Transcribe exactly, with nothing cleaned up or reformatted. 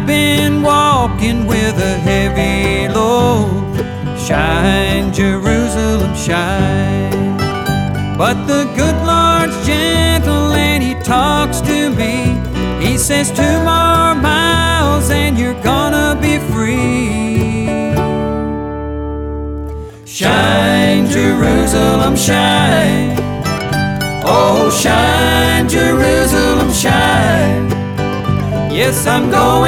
been walking with a heavy load. Shine, Jerusalem, shine. But the good Lord's gentle and He talks to me. He says two more miles and you're gonna be free. Shine, Jerusalem, shine. Oh, shine, Jerusalem, shine. Yes, I'm going